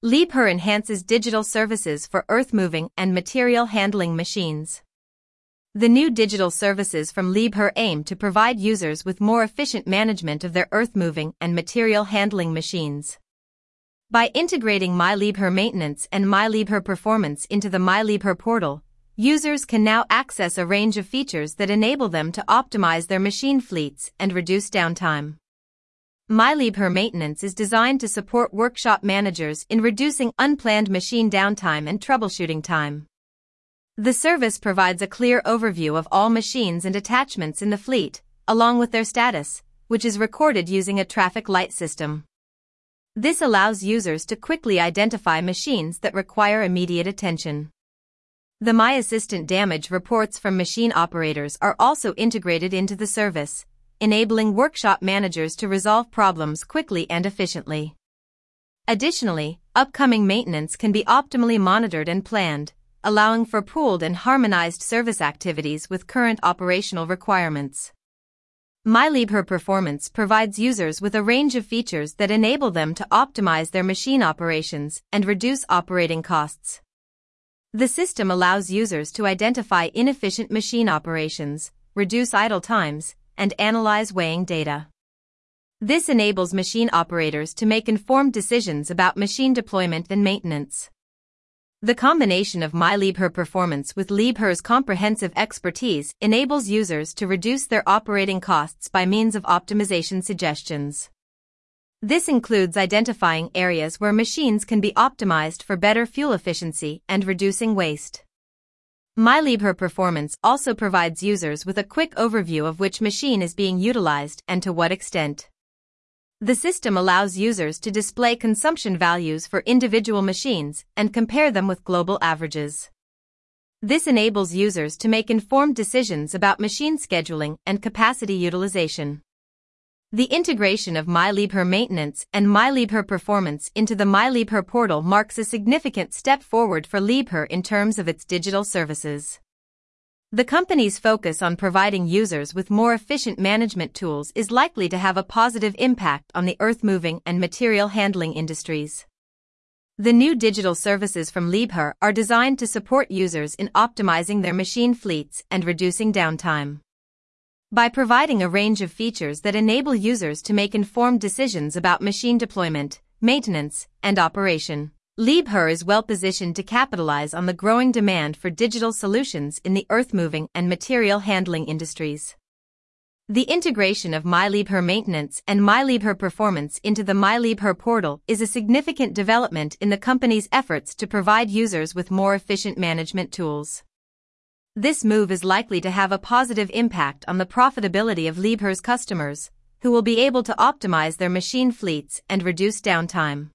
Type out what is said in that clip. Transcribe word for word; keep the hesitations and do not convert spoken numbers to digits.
Liebherr enhances digital services for earth-moving and material handling machines. The new digital services from Liebherr aim to provide users with more efficient management of their earth-moving and material handling machines. By integrating MyLiebherr Maintenance and MyLiebherr Performance into the MyLiebherr portal, users can now access a range of features that enable them to optimize their machine fleets and reduce downtime. MyLiebherr Maintenance is designed to support workshop managers in reducing unplanned machine downtime and troubleshooting time. The service provides a clear overview of all machines and attachments in the fleet, along with their status, which is recorded using a traffic light system. This allows users to quickly identify machines that require immediate attention. The My Assistant damage reports from machine operators are also integrated into the service, enabling workshop managers to resolve problems quickly and efficiently. Additionally, upcoming maintenance can be optimally monitored and planned, allowing for pooled and harmonized service activities with current operational requirements. MyLiebherr Performance provides users with a range of features that enable them to optimize their machine operations and reduce operating costs. The system allows users to identify inefficient machine operations, reduce idle times, and analyze weighing data. This enables machine operators to make informed decisions about machine deployment and maintenance. The combination of MyLiebherr Performance with Liebherr's comprehensive expertise enables users to reduce their operating costs by means of optimization suggestions. This includes identifying areas where machines can be optimized for better fuel efficiency and reducing waste. MyLiebherr Performance also provides users with a quick overview of which machine is being utilized and to what extent. The system allows users to display consumption values for individual machines and compare them with global averages. This enables users to make informed decisions about machine scheduling and capacity utilization. The integration of MyLiebherr Maintenance and MyLiebherr Performance into the MyLiebherr portal marks a significant step forward for Liebherr in terms of its digital services. The company's focus on providing users with more efficient management tools is likely to have a positive impact on the earth-moving and material handling industries. The new digital services from Liebherr are designed to support users in optimizing their machine fleets and reducing downtime. By providing a range of features that enable users to make informed decisions about machine deployment, maintenance, and operation, Liebherr is well positioned to capitalize on the growing demand for digital solutions in the earth-moving and material handling industries. The integration of MyLiebherr Maintenance and MyLiebherr Performance into the MyLiebherr portal is a significant development in the company's efforts to provide users with more efficient management tools. This move is likely to have a positive impact on the profitability of Liebherr's customers, who will be able to optimize their machine fleets and reduce downtime.